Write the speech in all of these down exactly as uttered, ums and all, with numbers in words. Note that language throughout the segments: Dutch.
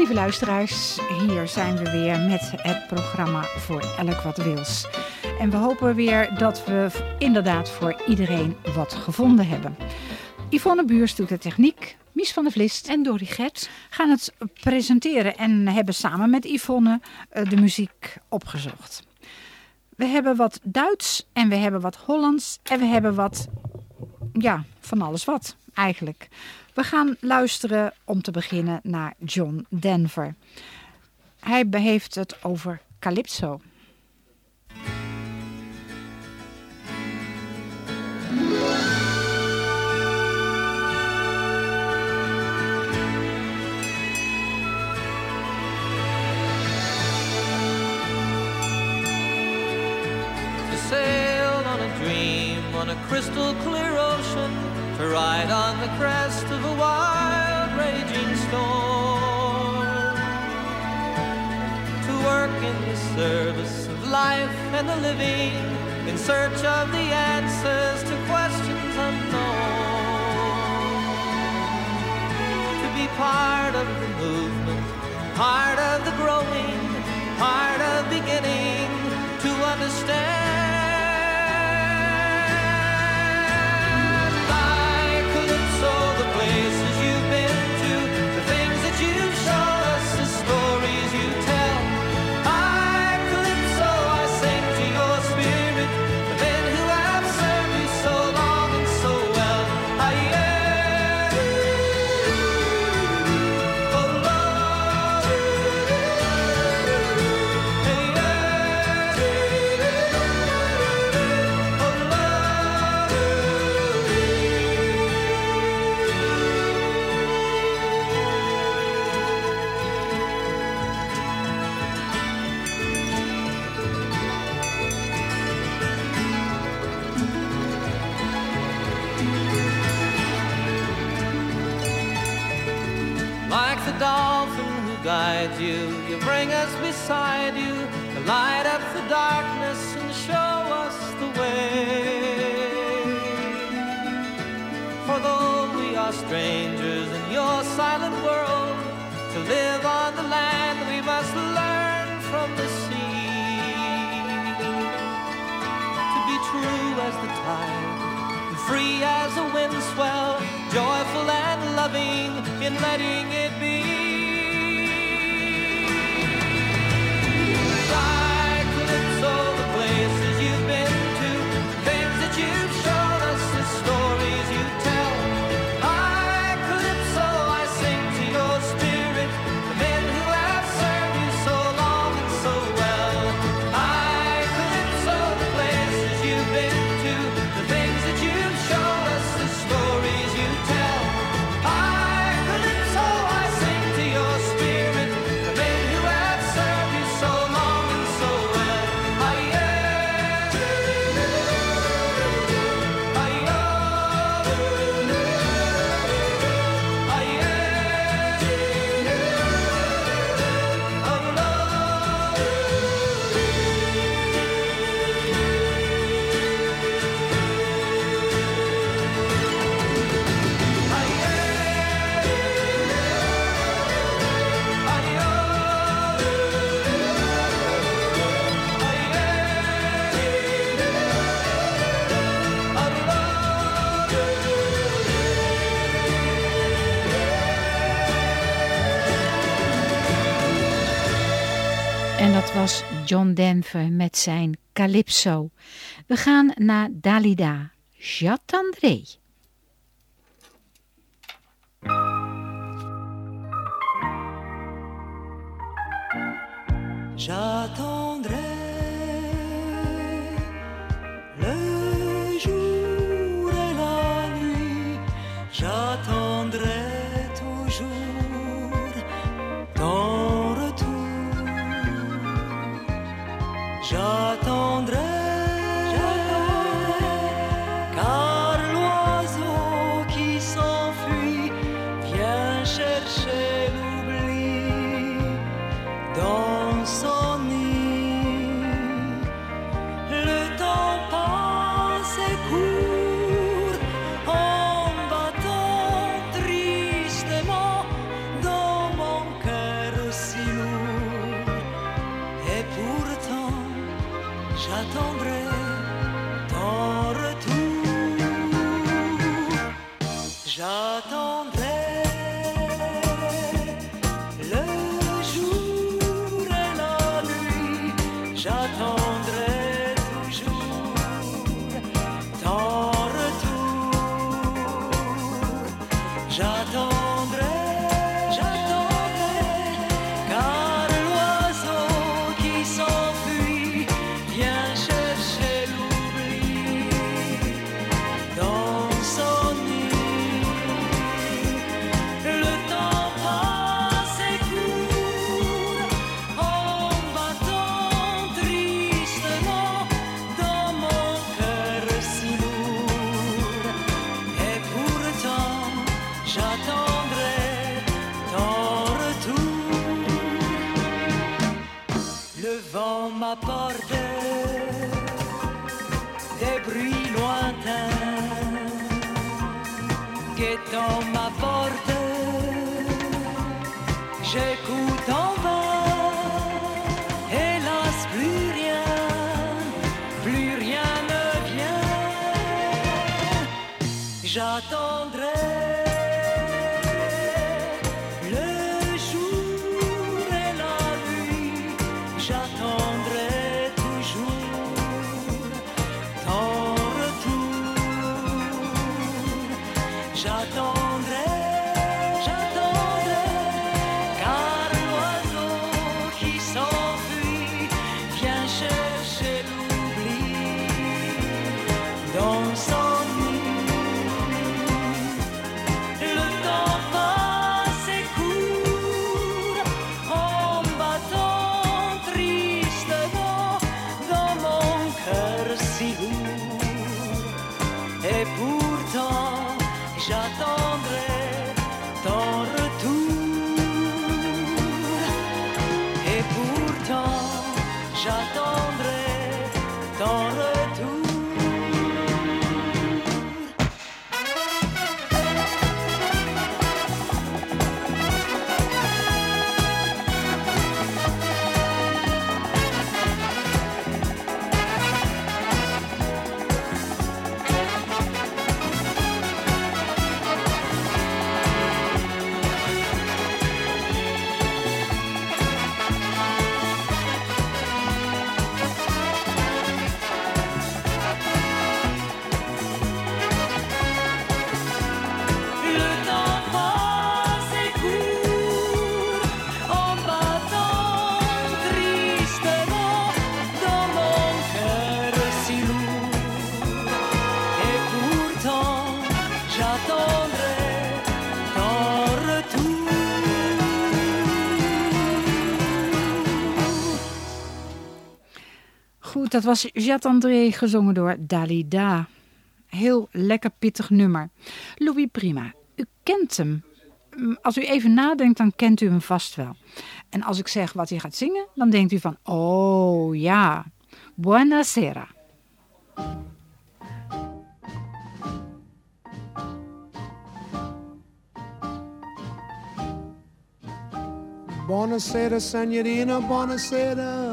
Lieve luisteraars, hier zijn we weer met het programma Voor Elk Wat Wils. En we hopen weer dat we inderdaad voor iedereen wat gevonden hebben. Yvonne Buurs doet de techniek, Mies van der Vlist en Dori Gert gaan het presenteren en hebben samen met Yvonne de muziek opgezocht. We hebben wat Duits en we hebben wat Hollands en we hebben wat, ja, van alles wat eigenlijk. We gaan luisteren om te beginnen naar John Denver. Hij heeft het over Calypso. Sail on a dream on a crystal clear ocean, to ride on the crest of a wild raging storm, to work in the service of life and the living, in search of the answers to questions unknown, to be part of the movement, part of the growing, part of beginning to understand. Guide you, you bring us beside you, to light up the darkness and show us the way. For though we are strangers in your silent world, to live on the land we must learn from the sea, to be true as the tide, and free as a wind swell, joyful and loving in letting it be. Dat was John Denver met zijn Calypso. We gaan naar Dalida, J'attendrai. J'attendrai le jour et la nuit, j'attendrai toujours ton retour. J'attendrai, car l'oiseau qui s'enfuit vient chercher l'oubli dans son nid. j'attendrai ton retour. J'attendrai le jour et la nuit, j'attendrai toujours ton retour. J'attendrai, j'attendrai, car l'oiseau qui s'enfuit vient chercher l'oubli dans son nid. Le temps passe et court en battant tristement dans mon cœur si lourd. Et pourtant j'attendrai ton retour. Le vent m'apporte des bruits lointains, guettant ma porte, j'écoute en vain. Hélas, plus rien, plus rien ne vient. J'attendrai le jour et la nuit, j'attendrai toujours ton retour. J'attendrai, j'attendrai, car l'oiseau qui s'enfuit vient chercher l'oubli dans son nid. Le temps passe et court en battant tristement dans mon cœur si lourd. Et pourtant j'attendrai ton retour. Et pourtant j'attendrai ton retour. Le temps passe et court en battant tristement dans mon cœur si lourd. Et pourtant j'attendrai ton retour. Goed, dat was J'attendrai gezongen door Dalida. Heel lekker pittig nummer. Louis Prima, u kent hem. Mm, Als u even nadenkt, dan kent u hem vast wel. En als ik zeg wat hij gaat zingen, dan denkt u van, oh ja, buonasera. Buonasera, signorina, buonasera.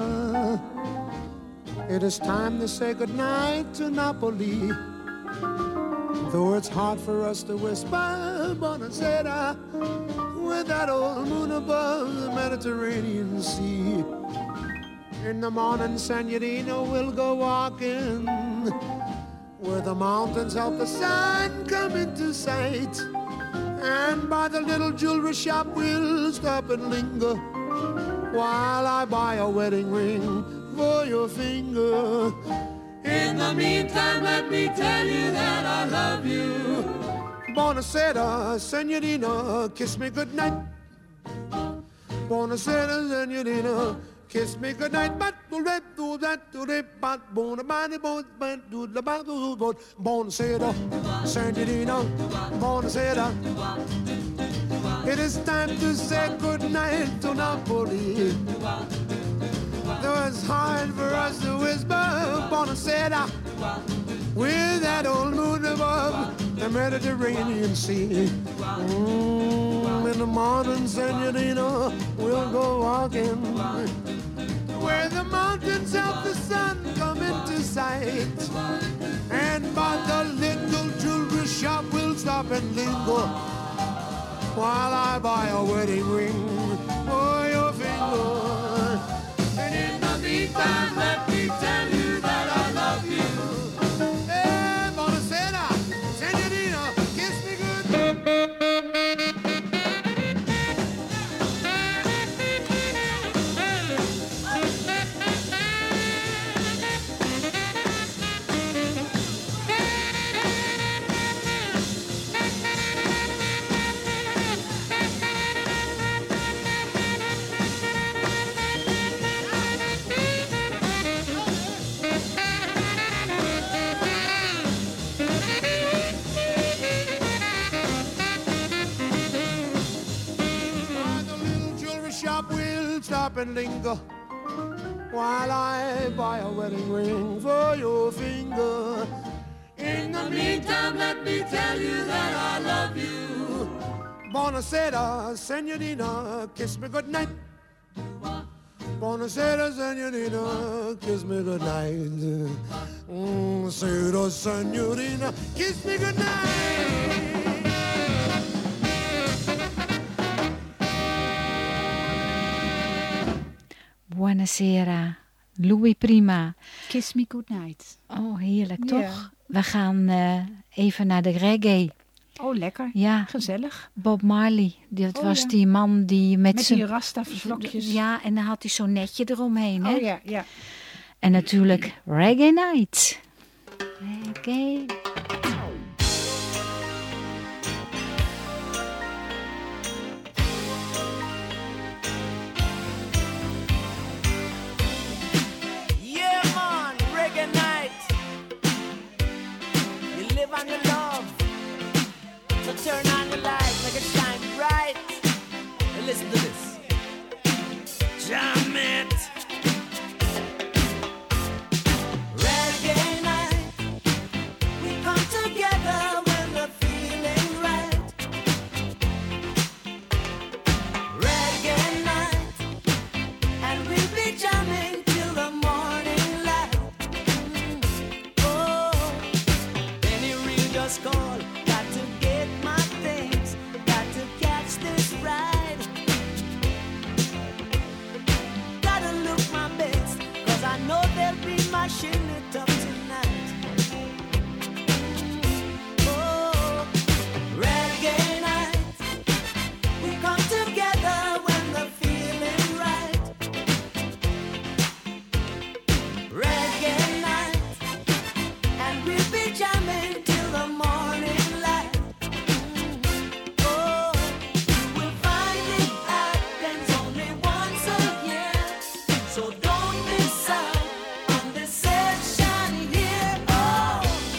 It is time to say goodnight to Napoli. Though it's hard for us to whisper buonasera with that old moon above the Mediterranean Sea. In the morning, signorina, we'll go walking where the mountains help the sun come into sight. And by the little jewelry shop we'll stop and linger while I buy a wedding ring for your finger. In the meantime, let me tell you that I love you. Buonasera, signorina, kiss me goodnight. Buonasera, signorina, kiss me goodnight. But do that, do that, do that, but buonasera, do the battle, but buonasera, signorina, buonasera. It is time to say goodnight to Napoli. Though it's hard for us to whisper buonasera with that old moon above the Mediterranean Sea. Mm, in the morning, signorina, we'll go walking where the mountains of the sun come into sight. And by the little jewelry shop we'll stop and linger while I buy a wedding ring for your finger. And in the meantime, let me tell you that I love you. Hey, Bonacera, senorita, kiss me good. Stop and linger while I buy a wedding ring for your finger. In the meantime, let me tell you that I love you. Buonasera, senorina, kiss me good night. Buonasera, senorina, kiss me good night. Mm, Sera, senorina, kiss me good night. Buonasera, Louis Prima. Kiss me goodnight. Oh, heerlijk, toch? Ja. We gaan uh, even naar de reggae. Oh, lekker. Ja, Gezellig. Bob Marley. Dat Oh, was ja. die man die met, Met zijn... die rasta-vlokjes. Ja, en dan had hij zo'n netje eromheen, hè? Oh ja, ja. En natuurlijk Reggae Night. Reggae. On your love, so turn on the light, make it shine bright. And listen to this. Jam it. Reggae night, we come together when we're feeling right. Reggae night, and we'll be jamming till the morning light. Oh. Just call, got to get my things, got to catch this ride. Gotta look my best, cause I know they'll be mashing it up tonight. Oh, reggae night, we come together when the feeling right. Reggae night, and we'll be jamming till the morning light. Oh, you will find it happens only once a year, so don't miss out on this session here. Oh.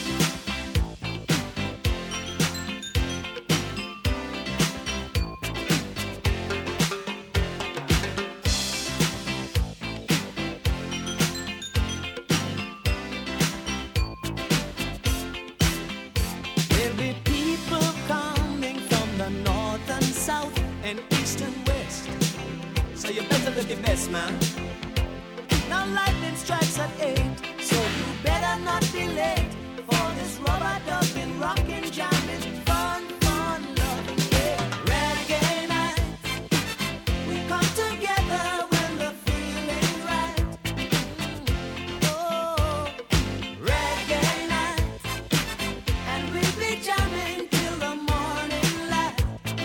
There'll be people coming from the north and south and east and west, so you better look your best, man. Now lightning strikes at eight, so you better not be late for this rubber dubbing, rockin', jamming, fun, fun, loving, yeah. Reggae night, we come together when the feeling right. Oh, reggae night, and we'll be jamming till the morning light.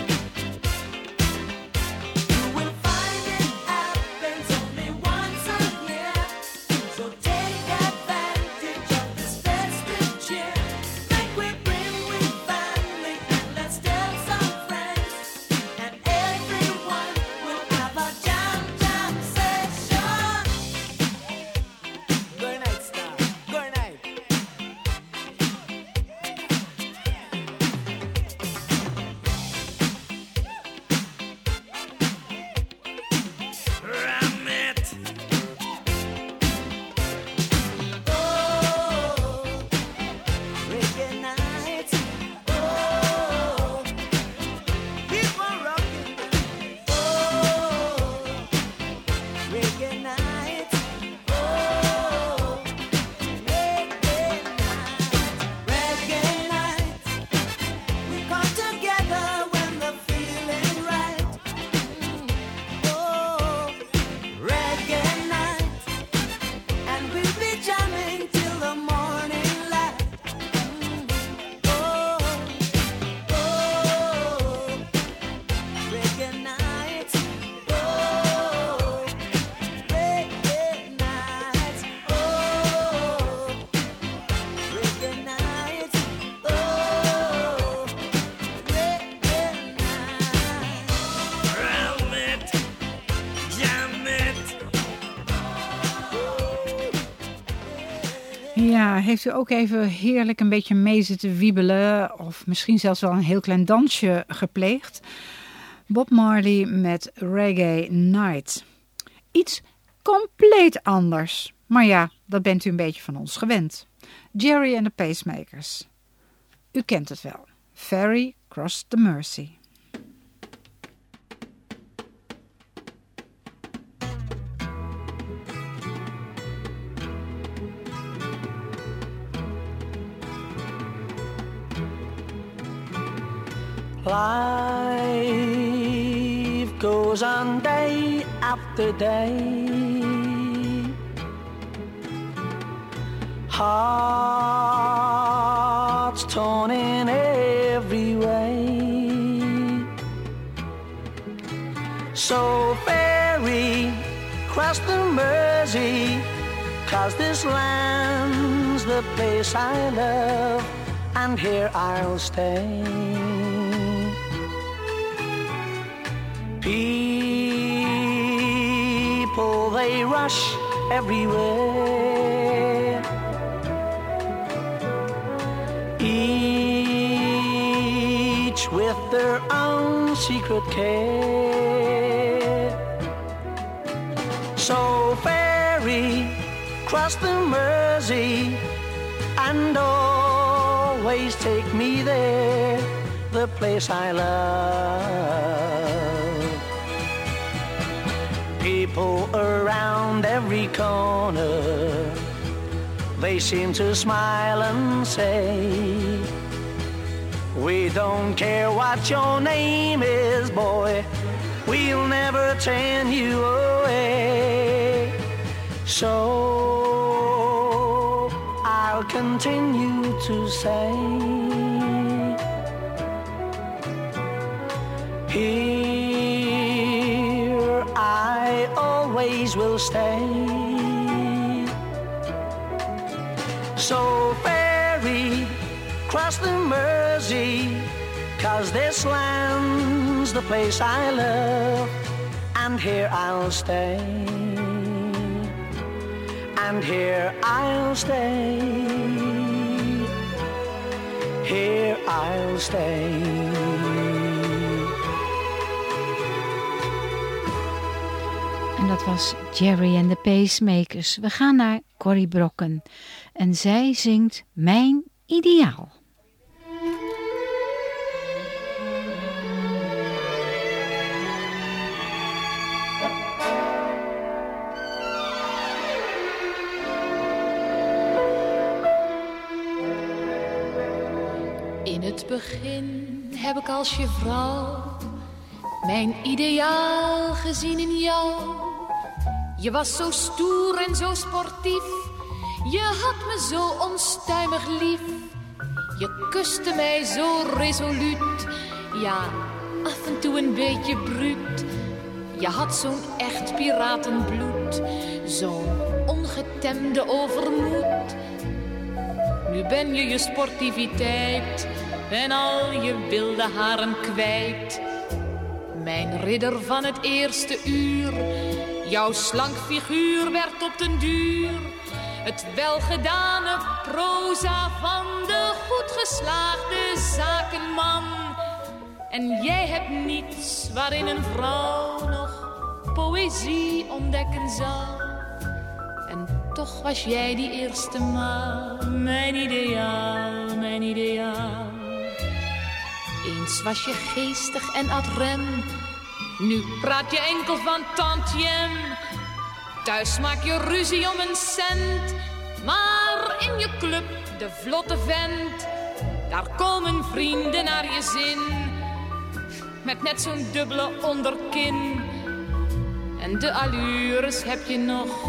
You will find it happens only once a year, so take advantage of Ja, heeft u ook even heerlijk een beetje mee zitten wiebelen of misschien zelfs wel een heel klein dansje gepleegd? Bob Marley met Reggae Night. Iets compleet anders. Maar ja, dat bent u een beetje van ons gewend. Jerry and the Pacemakers. U kent het wel. Ferry Cross the Mersey. Life goes on day after day. Hearts torn in every way. So ferry cross the Mersey, 'cause this land's the place I love, and here I'll stay. People, they rush everywhere. Each with their own secret care. So ferry, cross the Mersey, and always take me there, the place I love. People around every corner, they seem to smile and say, we don't care what your name is, boy, we'll never turn you away. So I'll continue to say, here I always will stay. So ferry, cross the Mersey, 'cause this land's the place I love, and here I'll stay, and here I'll stay, here I'll stay. En dat was Jerry and the Pacemakers. We gaan naar Corrie Brokken. En zij zingt Mijn Ideaal. In het begin heb ik als je vrouw mijn ideaal gezien in jou. Je was zo stoer en zo sportief, je had me zo onstuimig lief. Je kuste mij zo resoluut, ja, af en toe een beetje bruut. Je had zo'n echt piratenbloed, zo'n ongetemde overmoed. Nu ben je je sportiviteit en al je wilde haren kwijt. Mijn ridder van het eerste uur, jouw slank figuur werd op den duur het welgedane proza van de goed geslaagde zakenman. En jij hebt niets waarin een vrouw nog poëzie ontdekken zou. En toch was jij die eerste maal mijn ideaal, mijn ideaal. Eens was je geestig en ad rem, nu praat je enkel van tantiem. Thuis maak je ruzie om een cent, maar in je club, de vlotte vent, daar komen vrienden naar je zin, met net zo'n dubbele onderkin. En de allures heb je nog,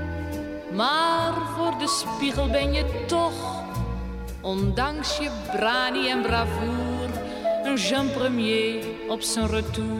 maar voor de spiegel ben je toch, ondanks je brani en bravoure, een Jean Premier op zijn retour.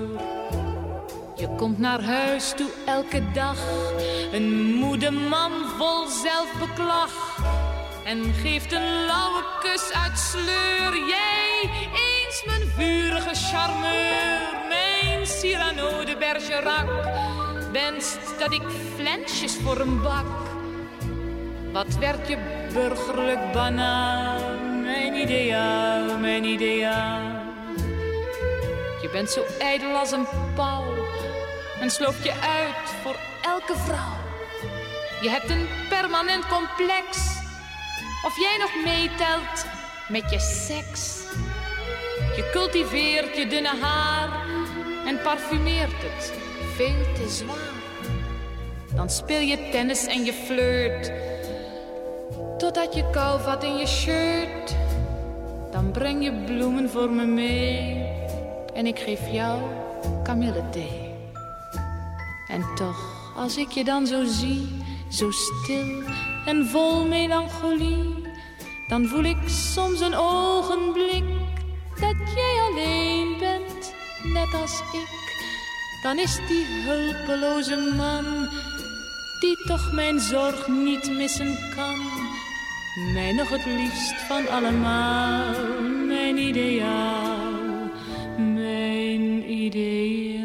Je komt naar huis toe elke dag, een moede man vol zelfbeklag, en geeft een lauwe kus uit sleur. Jij, eens mijn vurige charmeur, mijn Cyrano de Bergerac, wenst dat ik flensjes voor hem bak. Wat werd je burgerlijk banaan. Mijn ideaal, mijn ideaal. Je bent zo ijdel als een pauw en sloopt je uit voor elke vrouw. Je hebt een permanent complex, of jij nog meetelt met je seks. Je cultiveert je dunne haar en parfumeert het veel te zwaar. Dan speel je tennis en je flirt, totdat je kou vat in je shirt. Dan breng je bloemen voor me mee en ik geef jou kamillethee. En toch, als ik je dan zo zie, zo stil en vol melancholie, dan voel ik soms een ogenblik dat jij alleen bent, net als ik. Dan is die hulpeloze man, die toch mijn zorg niet missen kan, mij nog het liefst van allemaal. Mijn ideaal, mijn ideaal.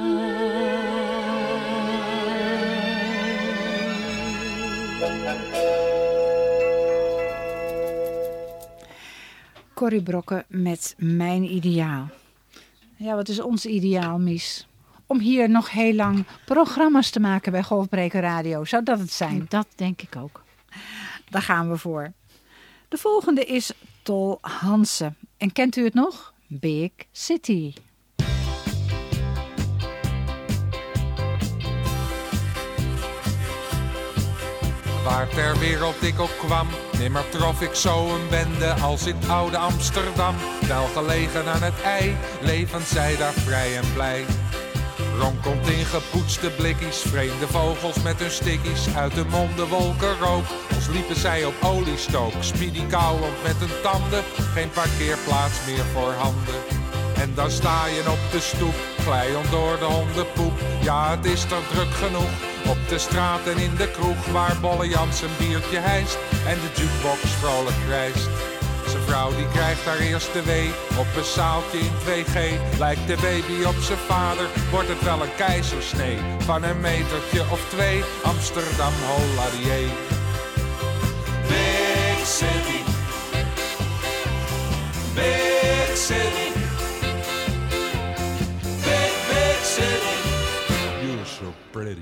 Corrie Brokken met Mijn Ideaal. Ja, wat is ons ideaal, Mies? Om hier nog heel lang programma's te maken bij Golfbreker Radio. Zou dat het zijn? Dat denk ik ook. Daar gaan we voor. De volgende is Tol Hansen. En kent u het nog? Big City. Waar ter wereld ik ook kwam, nimmer trof ik zo een bende als in het oude Amsterdam. Wel gelegen aan het ei, levend zij daar vrij en blij. Ronkelt in gepoetste blikkies, vreemde vogels met hun stickies. Uit de monden wolken rook, als liepen zij op oliestook. Speedy kauwend met hun tanden, geen parkeerplaats meer voor handen. En dan sta je op de stoep, glijend door de hondenpoep. Ja, het is toch druk genoeg, op de straat en in de kroeg. Waar Bolle Jans een biertje hijst en de jukebox vrolijk krijst. Zijn vrouw die krijgt haar eerste wee op een zaaltje in twee G. Lijkt de baby op zijn vader, wordt het wel een keizersnee. Van een metertje of twee, Amsterdam holladier. Big City, Big City, Big, Big City. You're so pretty.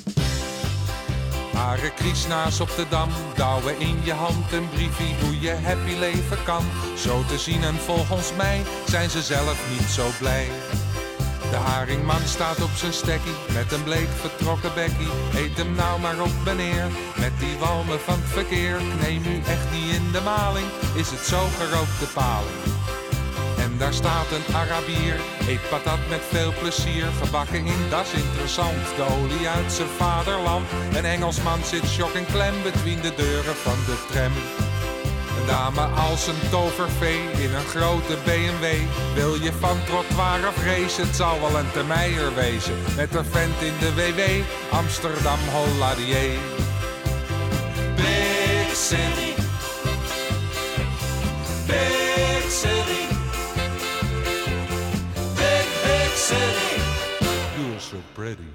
Hare kriesnaas op de Dam, douwen in je hand een briefie hoe je happy leven kan. Zo te zien en volgens mij zijn ze zelf niet zo blij. De haringman staat op zijn stekkie, met een bleek vertrokken bekkie. Eet hem nou maar op meneer, met die walmen van het verkeer. Neem u echt niet in de maling, is het zo gerookte paling. En daar staat een Arabier, eet patat met veel plezier. Gebakken in, dat is interessant, de olie uit zijn vaderland. Een Engelsman zit shock en klem between de deuren van de tram. Een dame als een tovervee in een grote B M W. Wil je van trottoir of race, het zal wel een Termeijer wezen. Met een vent in de W W, Amsterdam holladier. Big City, Big City, City. You're so pretty.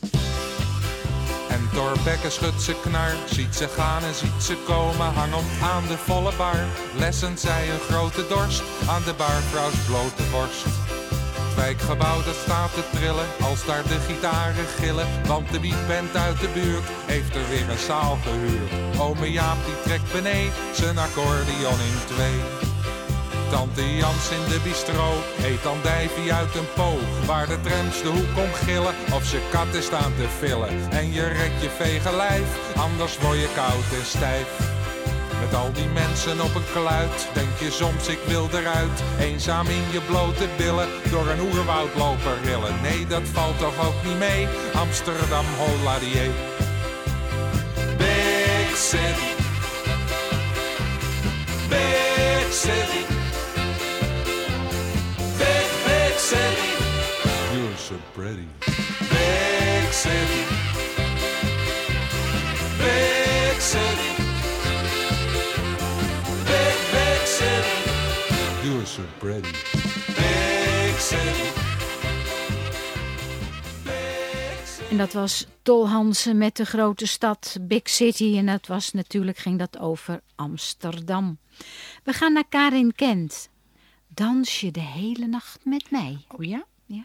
En Thorbecke schudt ze knar, ziet ze gaan en ziet ze komen. Hangend aan de volle bar, lessen zij een grote dorst aan de barvrouws blote borst. Het wijkgebouw dat staat te trillen, als daar de gitaren gillen. Want de beatband uit de buurt heeft er weer een zaal gehuurd. Ome Jaap die trekt beneden zijn accordeon in twee. Tante Jans in de bistro eet andijvie uit een po. Waar de trams de hoek om gillen of ze katten staan te villen. En je rekt je vege lijf, anders word je koud en stijf. Met al die mensen op een kluit, denk je soms ik wil eruit. Eenzaam in je blote billen, door een oerwoud lopen rillen. Nee, dat valt toch ook niet mee, Amsterdam holladier. Big City, Big City, Big, Big City. You're so pretty. Big City, Big City, Big, Big City. You're so pretty. Big City, Big City. En dat was Tol Hansen met de grote stad, Big City. En dat was natuurlijk, ging dat over Amsterdam. We gaan naar Karin Kent. Dans je de hele nacht met mij. Oh ja? Ja.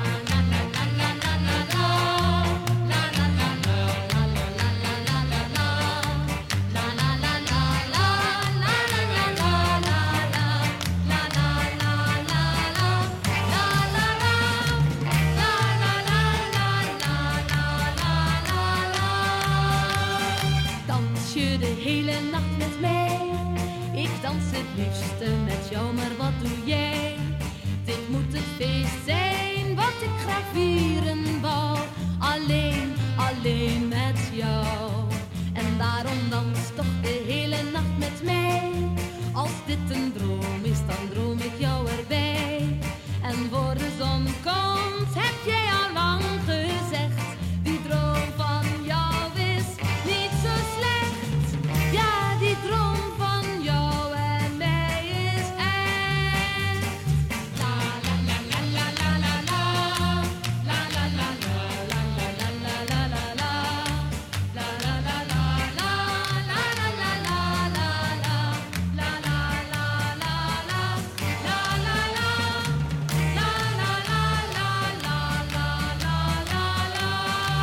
De hele nacht met mij. Ik dans het liefste met jou, maar wat doe jij? Dit moet het feest zijn wat ik graag vieren wou. Alleen, alleen met jou. En daarom dans toch de hele nacht met mij. Als dit een droom is, dan droom ik jou erbij. En voor de zon komt, heb jij al lang gezegd. Die droom van jou is niet zo slecht. Ja, die droom van jou en mij is echt. La la la la la la la la. La la la la la la la la la la. La la la la la la la la la la. La la la la la. La la la. La la la la la la la la.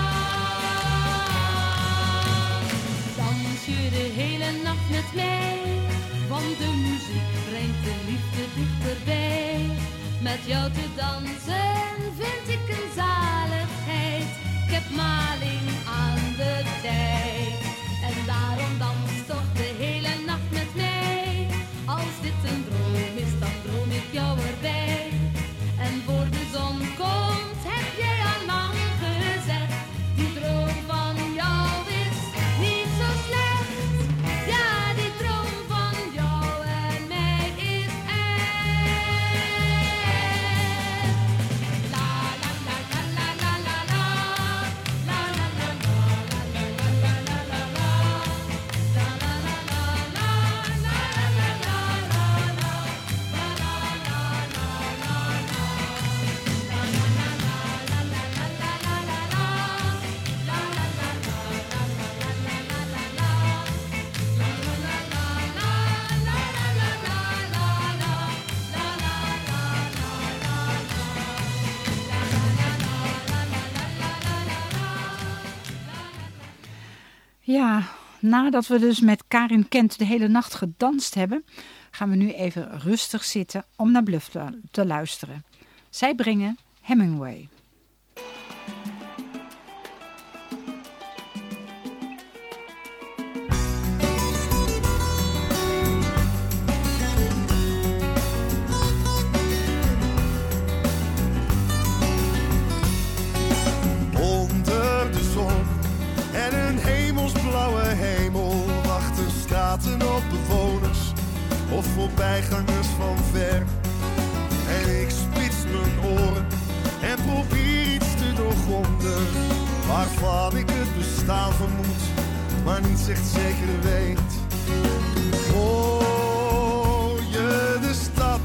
Dans je de hele nacht met mij, want de muziek brengt de liefde dichterbij. Met jou te dansen vind ik een zaligheid. Ik heb maling aan de tijd. En daarom dans toch de hele nacht met mij. Als dit een droom is, dan droom ik jou erbij. En voor de zon komt, heb jij al lang gezegd. Die droom van jou is niet zo slecht. Ja, die droom van jou en mij is echt. La la la la la la la la. La la la la la la la la la la. La la la la la la la la la la. La la la la la la. La la la la la la la la la la. La la la la la la la la la la. Ja, nadat we dus met Karin Kent de hele nacht gedanst hebben, gaan we nu even rustig zitten om naar Bluff te, te luisteren. Zij brengen Hemingway. Onder de zon en een hemelsblauwe hemel wachten straten op bewoners of voorbijgangers van ver. En ik spits mijn oren en probeer iets te doorgronden waarvan ik het bestaan vermoed, maar niet echt zeker weet. Hoor je de stad,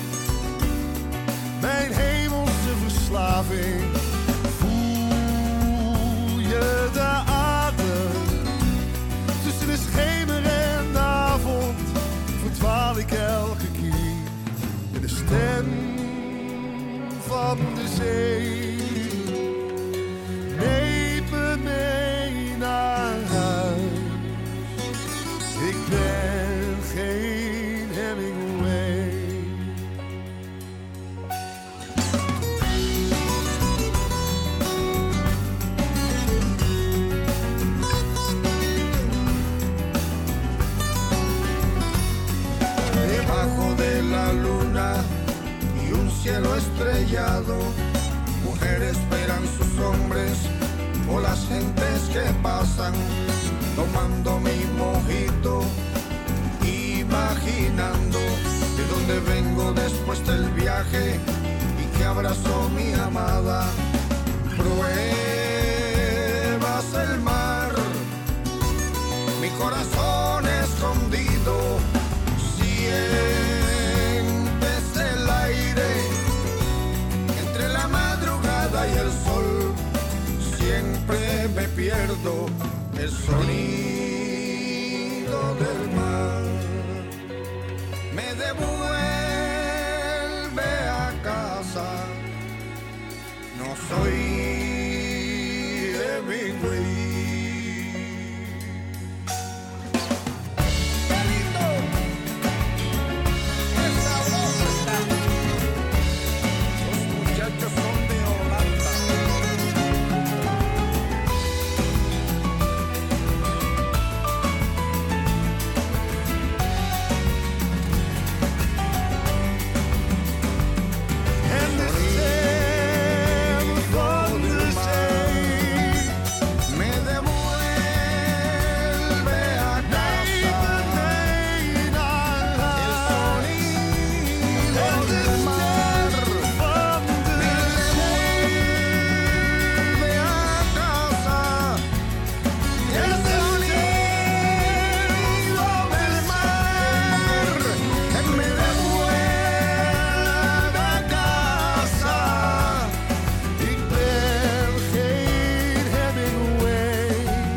mijn hemelse verslaving? Voel je de adem tussen de schemer en de avond? Verdwaal ik elke keer in de stem van de zee. Neem me mee naar huis. Ik ben geen Hemingway. Debajo de la luna y un cielo estrellado, mujeres esperan sus hombres o las gentes que pasan, tomando mi mojito, imaginando de dónde vengo después del viaje y que abrazo mi amada. Pruebas el mar, mi corazón escondido, sientes el aire entre la madrugada y el sol, sientes sonido del mar me devuelve a casa. No soy Hemingway. ¡Qué lindo! ¡Qué sabroso está! Los muchachos son de Holanda. And the stem from the sea me devuelve a casa. El sonido del mar me devuelve a casa. El sonido del mar me devuelve a casa. Ik ben geen Hemingway.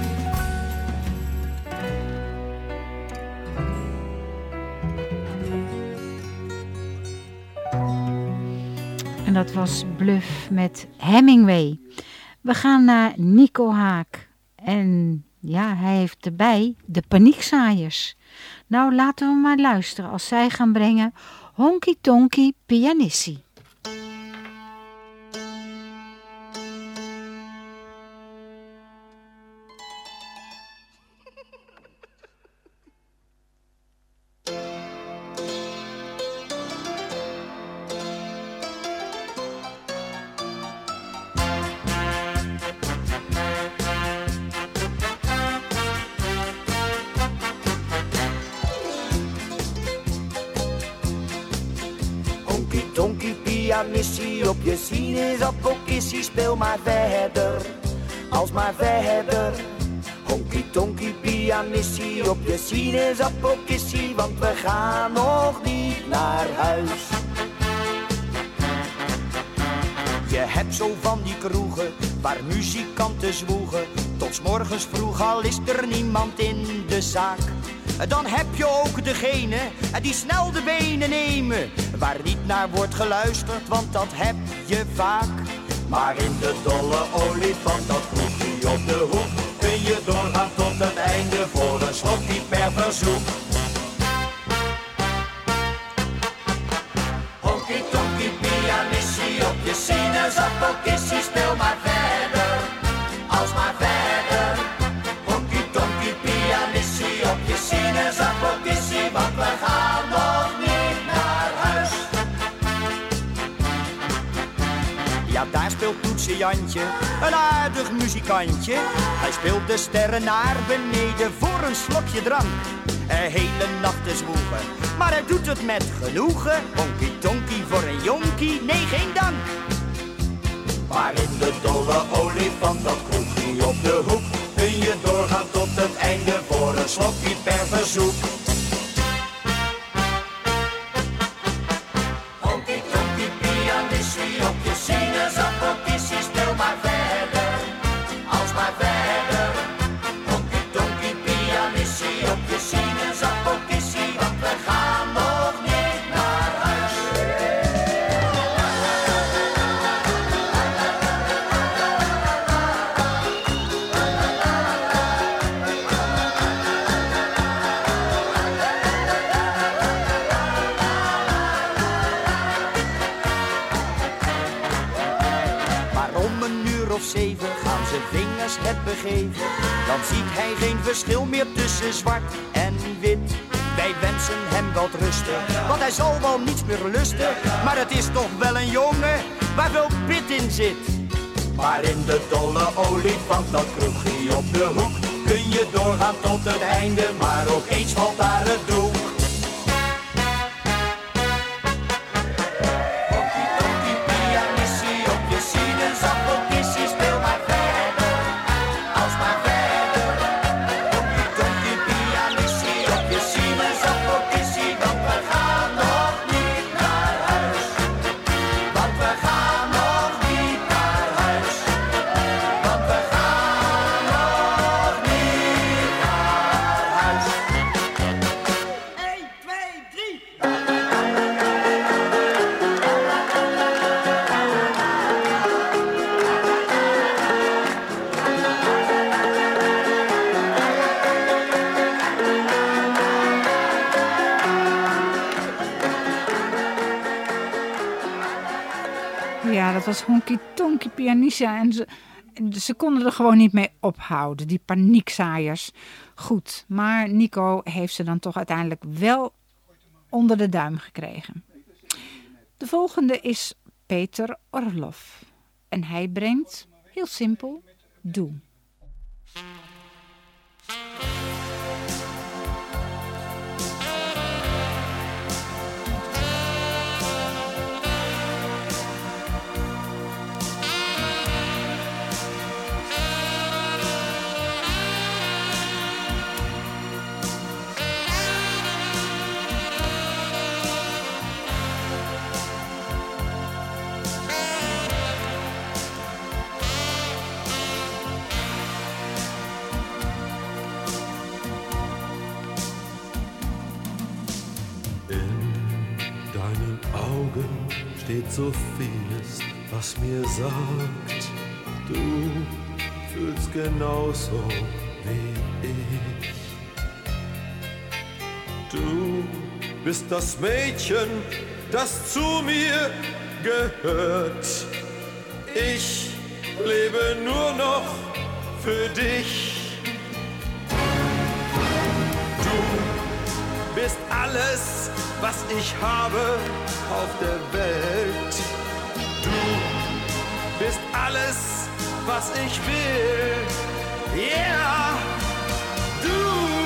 En dat was Bluff met Hemingway. We gaan naar Nico Haak. En ja, hij heeft erbij de Paniekzaaiers. Nou, laten we maar luisteren als zij gaan brengen Honky Tonky Pianissie. Honky tonky pianissie op je sinaasappelkissie, speel maar verder, als maar verder. Honky tonky pianissie op je sinaasappelkissie, want we gaan nog niet naar huis. Je hebt zo van die kroegen waar muzikanten zwoegen, tot 's morgens vroeg, al is er niemand in de zaak. Dan heb je ook degene die snel de benen nemen, waar niet naar wordt geluisterd, want dat heb je vaak. Maar in de dolle olifant, dat kroegje op de hoek, kun je doorgaan tot het einde voor een slokje per verzoek. Honky tonky pianissie op je sinaasappelkissie, speel maar verder, als maar verder. Honky tonky pianissie op je sinaasappelkissie, want we gaan nog niet naar huis. Ja, daar speelt Toetse Jantje, een aardig muzikantje. Hij speelt de sterren naar beneden voor een slokje drank. Een hele nacht te zwoegen, maar hij doet het met genoegen. Honky tonky voor een jonkie, nee geen dank. Maar in de dolle olifant, dat kroegje op de hoek, kun je doorgaan tot het einde voor een slokje per verzoek. Honky tonky pianissie op je sinaasappelkissie, speel maar verder, als maar verder. Honky tonky pianissie op je sinaasappelkissie, want we gaan nog niet naar huis. Of zeven gaan zijn vingers het begeven, dan ziet hij geen verschil meer tussen zwart en wit. Wij wensen hem wat rusten, want hij zal wel niets meer lusten, maar het is toch wel een jongen waar veel pit in zit. Maar in de dolle olifant, dat kroegje op de hoek, kun je doorgaan tot het einde, maar ook eens valt daar het doek. Honky tonky pianissie op je sinaasappelkissie, speel maar verder, als maar verder. Honky tonky pianissie op je sinaasappelkissie, want we gaan nog niet naar huis. Want we gaan nog niet naar huis. Want we gaan nog niet dat was honky tonky pianissa. En ze, ze konden er gewoon niet mee ophouden, die paniekzaaiers. Goed, maar Nico heeft ze dan toch uiteindelijk wel onder de duim gekregen. De volgende is Peter Orloff. En hij brengt, heel simpel, Doe. Steht so vieles, was mir sagt, du fühlst genauso wie ich. Du bist das Mädchen, das zu mir gehört. Ich lebe nur noch für dich. Du bist alles, was ich habe auf der Welt. Du bist alles, was ich will. Yeah, du,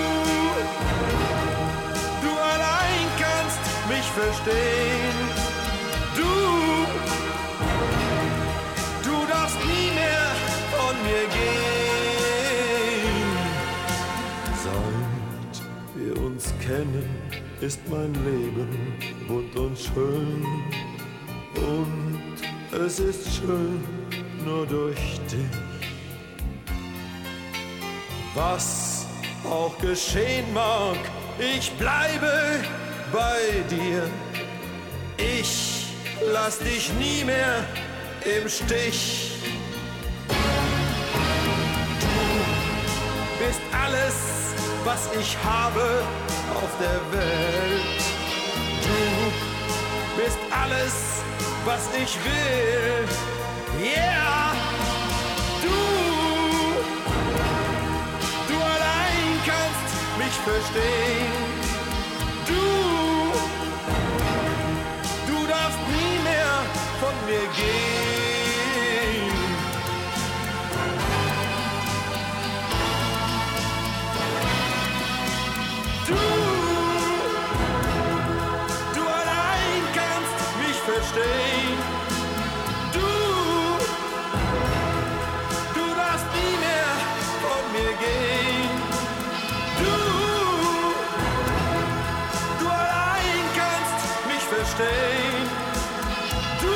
du allein kannst mich verstehen. Du, du darfst nie mehr von mir gehen. Seit wir uns kennen, ist mein Leben bunt und schön, und es ist schön nur durch dich. Was auch geschehen mag, ich bleibe bei dir. Ich lass dich nie mehr im Stich. Du bist alles, was ich habe auf der Welt. Du bist alles, was ich will. Yeah, du, du allein kannst mich verstehen. Du, du darfst nie mehr von mir gehen. Du, verstehen. Du, du darfst nie mehr von mir gehen. Du, du allein kannst mich verstehen. Du,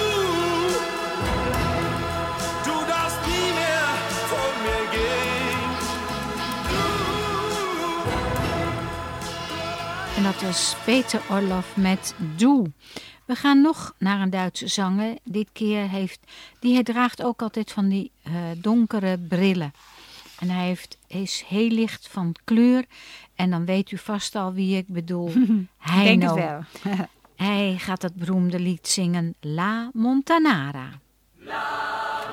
du darfst nie mehr von mir gehen. Du. En dat was Peter Orloff met Doe. We gaan nog naar een Duitse zanger. Dit keer heeft, die hij draagt ook altijd van die uh, donkere brillen. En hij heeft, is heel licht van kleur. En dan weet u vast al wie ik bedoel. Heino. Denk het wel. Hij gaat het beroemde lied zingen La Montanara. La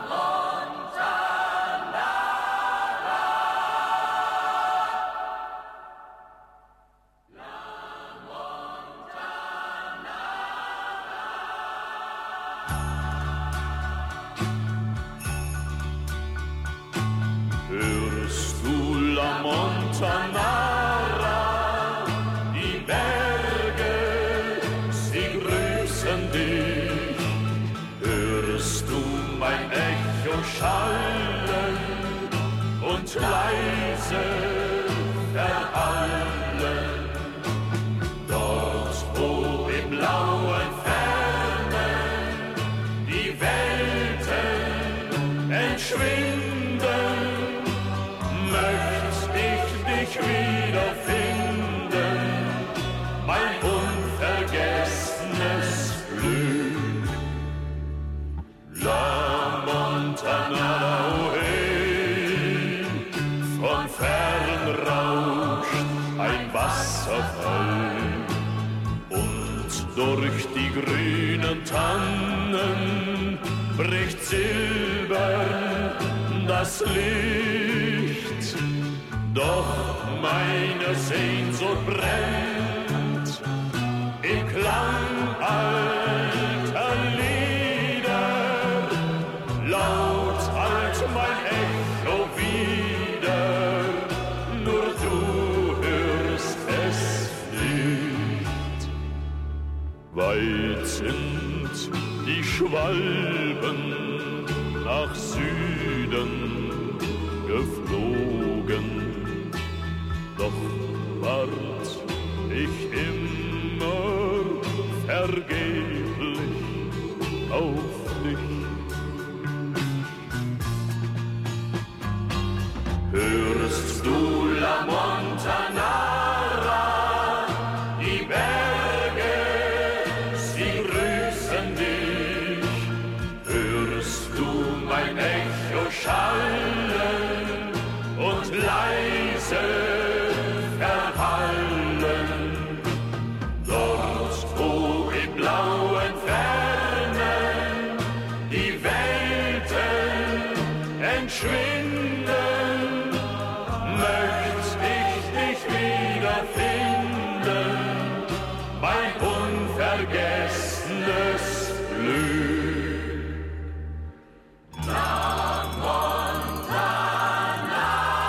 Montanara, die Berge, sie grüßen dich. Hörst du mein Echo schallen und leise verhallen? Dort, wo im blauen Fernen die Welten entschwinden, möcht ich dich wiederfinden, mein unvergessenes Glück. La Montanara, oh hey, von fern rauscht ein Wasserfall und durch die grünen Tannen bricht silbern das Licht. Doch meine Sehnsucht brennt im Klang alter Lieder. Laut hallt mein Echo wieder, nur du hörst es nicht. Weit sind die Schwalben nach Süden geflogen, doch wart ich immer vergeblich auf dich. Hörst du La Montanara, die Berge, sie grüßen dich. Hörst du mein Echo schallen und leise verhallen? Dort, wo in blauen Fernen die Welten entschwinden, möcht ich dich wiederfinden, mein unvergessenes Glück. La Montanara.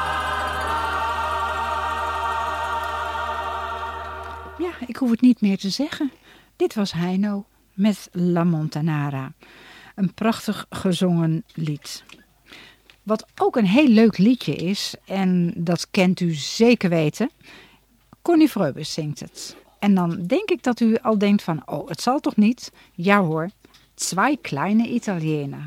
Ja, ik hoef het niet meer te zeggen. Dit was Heino met La Montanara. Een prachtig gezongen lied. Wat ook een heel leuk liedje is, en dat kent u zeker weten, Conny Fröbus zingt het. En dan denk ik dat u al denkt van, oh, het zal toch niet? Ja hoor, Zwei kleine Italiener.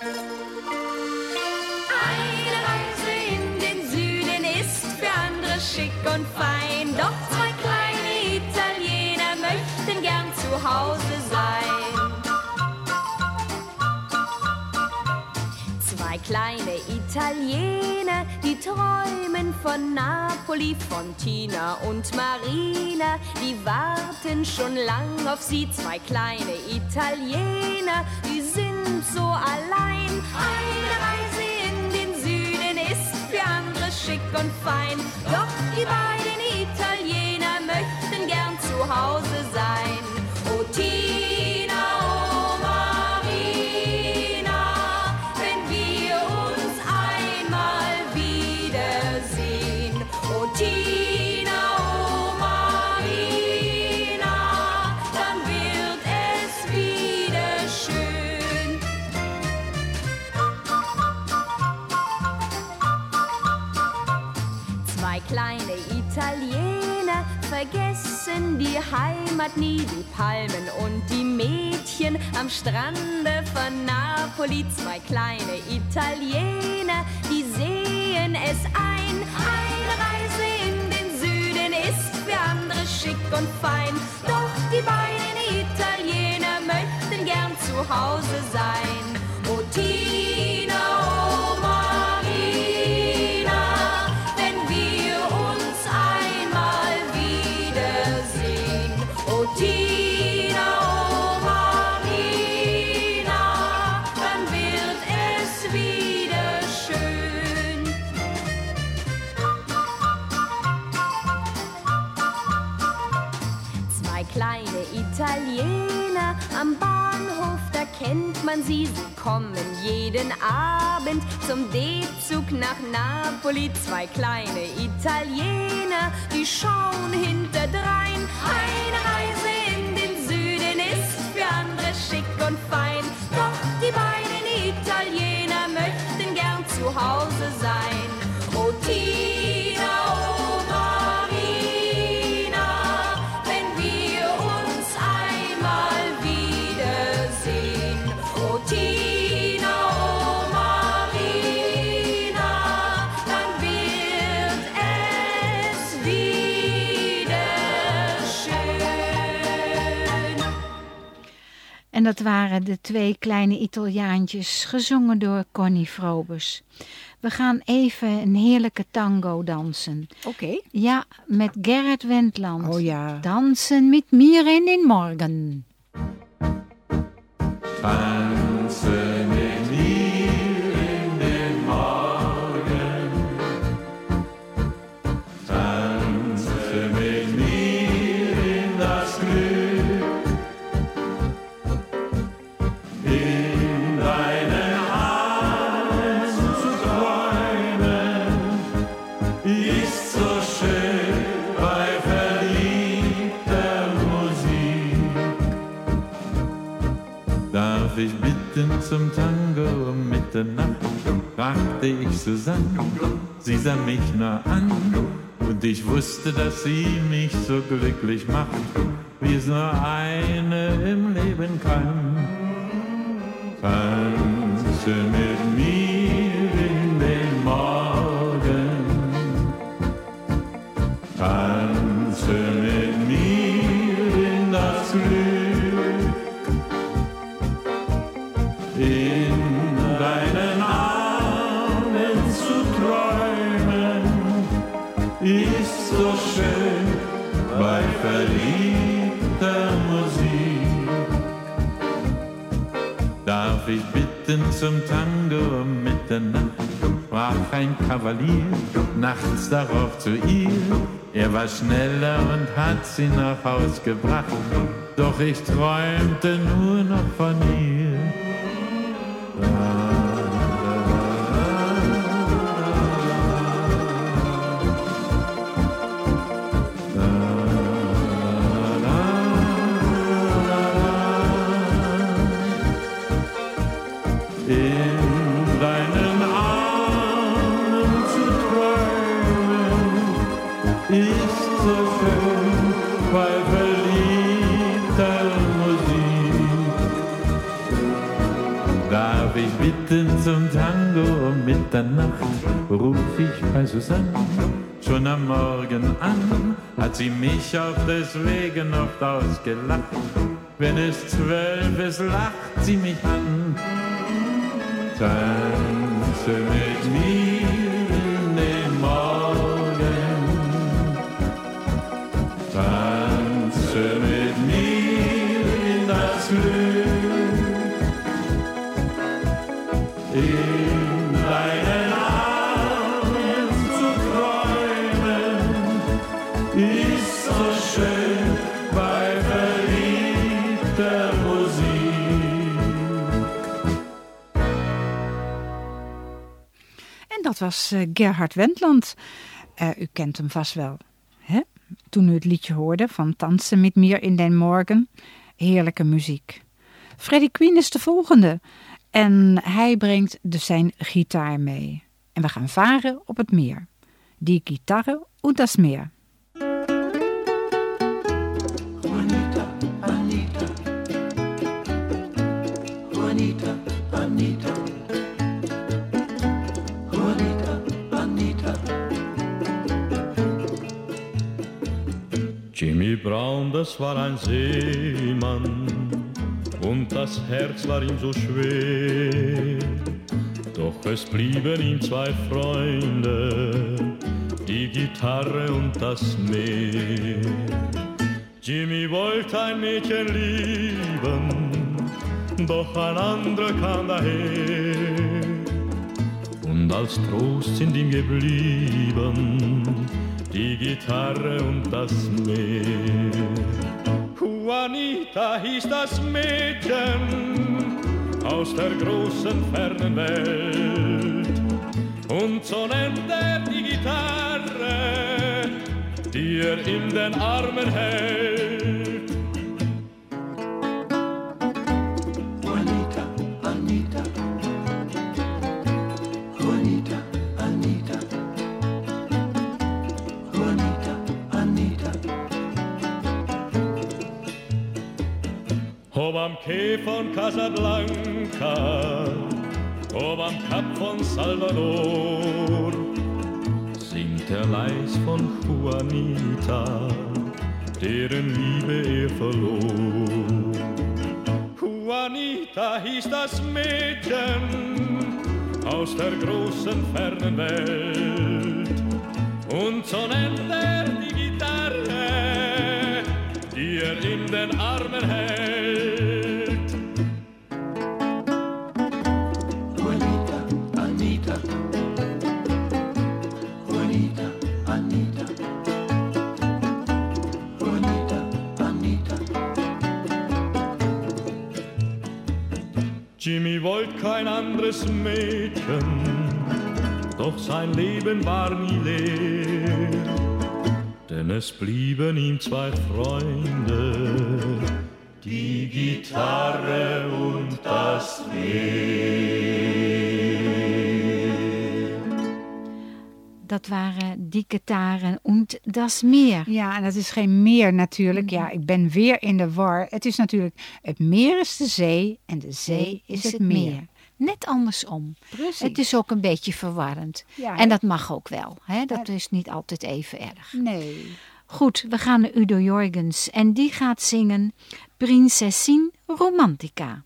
Eine Reise in den Süden ist für andere schick und fein. Doch zwei kleine Italiener möchten gern zu Hause sein. Zwei kleine Italiener, die träumen von Napoli, von Tina und Marina. Die warten schon lang auf sie, zwei kleine Italiener, die sind so allein. Eine Reise in den Süden ist für andere schick und fein. Doch die beiden Italiener möchten gern zu Hause sein. Oh Tina, oh Marina, wenn wir uns einmal wiedersehen. Oh Tina, oh Marina, dann wird es wieder schön. Zwei kleine Italiener vergessen die Heimat nie, die Palmen und die Mädchen am Strande von Napoli. Zwei kleine Italiener, die sehen es ein. Eine Reise in den Süden ist für andere schick und fein. Doch die beiden Italiener möchten gern zu Hause sein. Oh Tina, oh Marina, wenn wir uns einmal wiedersehen. Oh Tina, oh Marina, dann wird es wieder schön. Zwei kleine Italiener am Bahnhof, da kennt man sie, sie kommen jeden Abend zum D-Zug nach Napoli. Zwei kleine Italiener, die schauen hinterdrein. Eine Reise in den Süden ist für andere schick und fein. Doch die beiden Italiener möchten gern zu Hause sein. Oh Tina, oh Marina, wenn wir uns einmal wiedersehen. Oh Tina, oh Marina, dann wird es wieder schön. En dat waren de twee kleine Italiaantjes, gezongen door Conny Fröbus. We gaan even een heerlijke tango dansen. Oké. Okay. Ja, met Gerrit Wendland. Oh ja. Dansen mit mir in den Morgen. Tanzen Darf ich bitten zum Tango um Mitternacht? Fragte ich Susanne, sie sah mich nur an und ich wusste, dass sie mich so glücklich macht, wie es nur eine im Leben kann. Tanze mit mir in den Morgen, tanze mit mir in das Glück, in deinen Armen zu träumen, ist so schön bei verliebter Musik. Darf ich bitten zum Tango um Mitternacht? Sprach ein Kavalier nachts darauf zu ihr. Er war schneller und hat sie nach Haus gebracht, doch ich träumte nur noch von ihr. Zum Tango um Mitternacht ruf ich bei Susanne schon am Morgen an, hat sie mich auf des Wegen oft ausgelacht. Wenn es zwölf ist, lacht sie mich an. Tanze mit mir in den Morgen, tanze mit mir in das Glück, in deinen Armen zu träumen, ist so schön bei verliebter Musik. En dat was uh, Gerhard Wendland. Uh, u kent hem vast wel, hè? Toen u het liedje hoorde van Tanzen met mir in den Morgen. Heerlijke muziek. Freddie Queen is de volgende. En hij brengt dus zijn gitaar mee. En we gaan varen op het meer. Die Gitarre und das Meer. Juanita, Anita, Juanita, Anita, Juanita, Anita. Jimmy Brown, das war ein Seemann, und das Herz war ihm so schwer. Doch es blieben ihm zwei Freunde, die Gitarre und das Meer. Jimmy wollte ein Mädchen lieben, doch ein anderer kam daher. Und als Trost sind ihm geblieben die Gitarre und das Meer. Juanita hieß das Mädchen aus der großen fernen Welt, und so nennt er die Gitarre, die er in den Armen hält. Juanita, Anita, Juanita, Anita, Juanita, Anita. Ob am Quai von Casablanca, ob am Kap von Salvador, singt er leis von Juanita, deren Liebe er verlor. Juanita hieß das Mädchen aus der großen fernen Welt, und so nennt er die Gitarre, die er in den Armen hält. Juanita, Anita, Juanita, Anita, Juanita, Anita. Jimmy wollte kein anderes Mädchen, doch sein Leben war nie leer. Denn es blieben ihm zwei Freunde, die Gitarre und das dat waren die Gitarren und das Meer. Ja, en dat is geen meer natuurlijk. Ja, ik ben weer in de war. Het is natuurlijk, het meer is de zee en de zee is, is het, het meer. meer. Net andersom. Precies. Het is ook een beetje verwarrend. Ja, en dat mag ook wel. Hè? Dat is niet altijd even erg. Nee. Goed, we gaan naar Udo Jürgens. En die gaat zingen Prinsessin Romantica.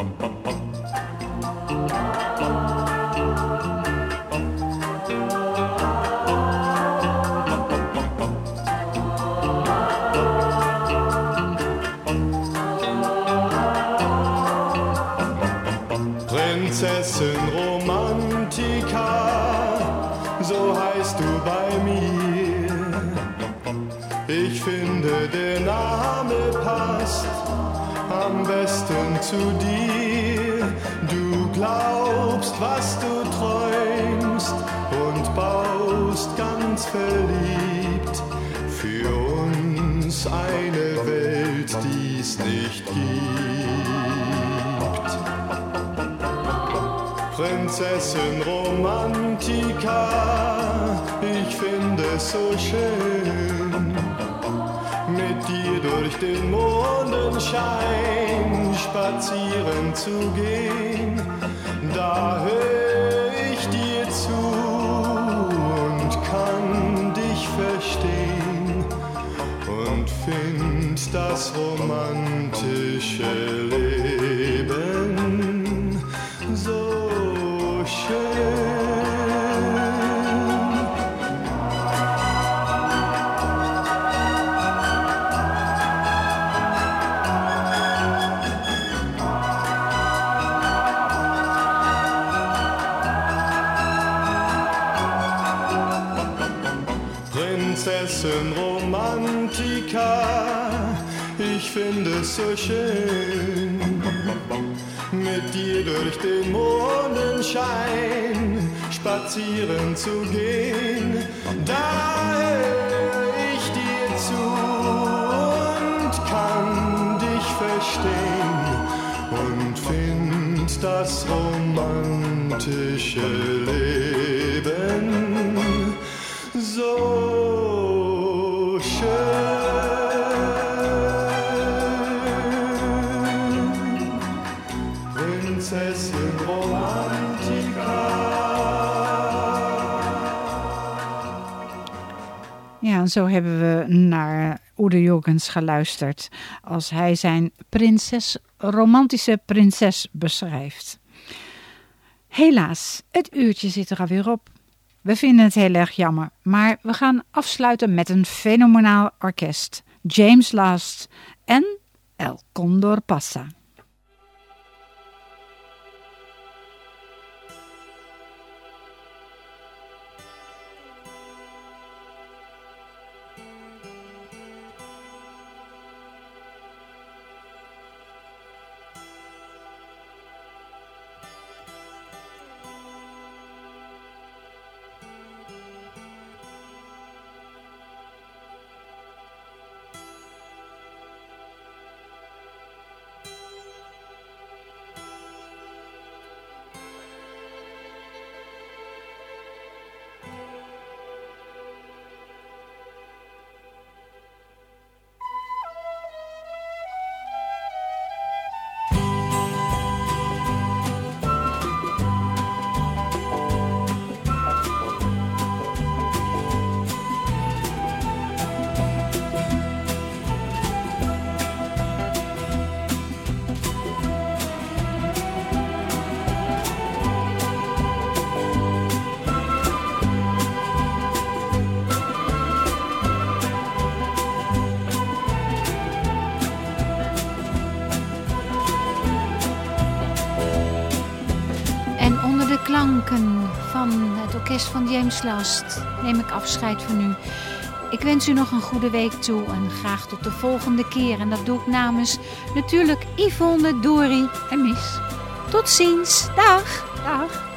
Prinzessin Romantica, so heißt du bei mir. Ich finde, der Name passt am besten zu dir. Du glaubst, was du träumst und baust ganz verliebt für uns eine Welt, die es nicht gibt. Prinzessin Romantica, ich finde es so schön, mit dir durch den Mondenschein spazieren zu gehen. Da hör ich dir zu und kann dich verstehen und find das romantische Leben so schön. Prinzessin Romantica, ich finde es so schön, mit dir durch den Mondenschein spazieren zu gehen. Da hör ich dir zu und kann dich verstehen und find das romantische Leben so schön. Prinzessin Romantica. Ja, en zo hebben we naar Udo Jürgens geluisterd als hij zijn prinses, romantische prinses beschrijft. Helaas, het uurtje zit er alweer op. We vinden het heel erg jammer, maar we gaan afsluiten met een fenomenaal orkest. James Last en El Condor Pasa. Klanken van het orkest van James Last neem ik afscheid van u. Ik wens u nog een goede week toe en graag tot de volgende keer. En dat doe ik namens natuurlijk Yvonne, Dori en Mies. Tot ziens. Dag. Dag.